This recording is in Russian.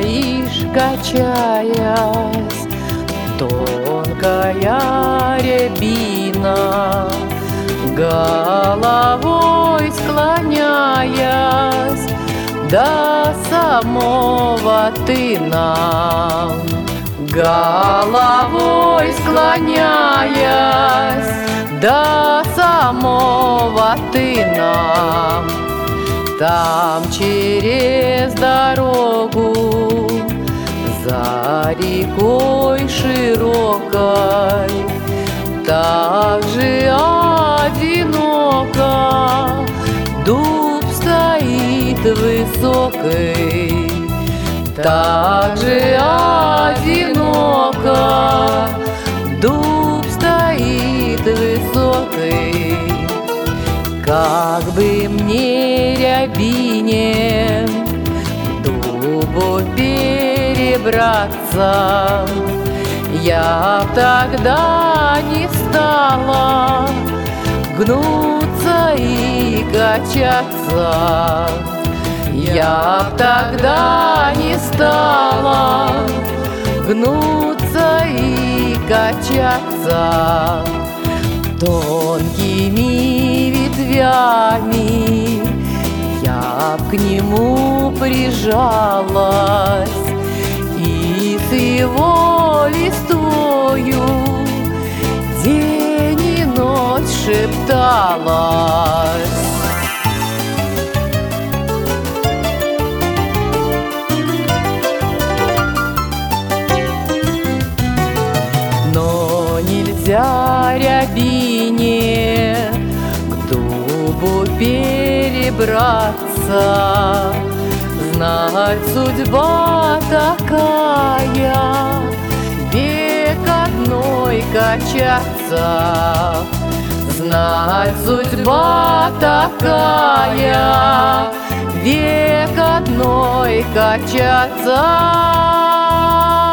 стоишь, качаясь, тонкая рябина, головой склоняясь до самого тына. Головой склоняясь до самого тына. Там через дорогу за рекой широкой так же одиноко дуб стоит высокий. Так же одиноко дуб стоит высокий. Как бы мне, рябине, к дубу перебраться, я б тогда не стала гнуться и качаться. Я б тогда не стала гнуться и качаться. Тонкими ветвями я б к нему прижалась и с его листвою день и ночь шепталась. Но нельзя рябине к дубу перебраться, знать судьба такая, век одной качаться. Знать судьба такая, век одной качаться.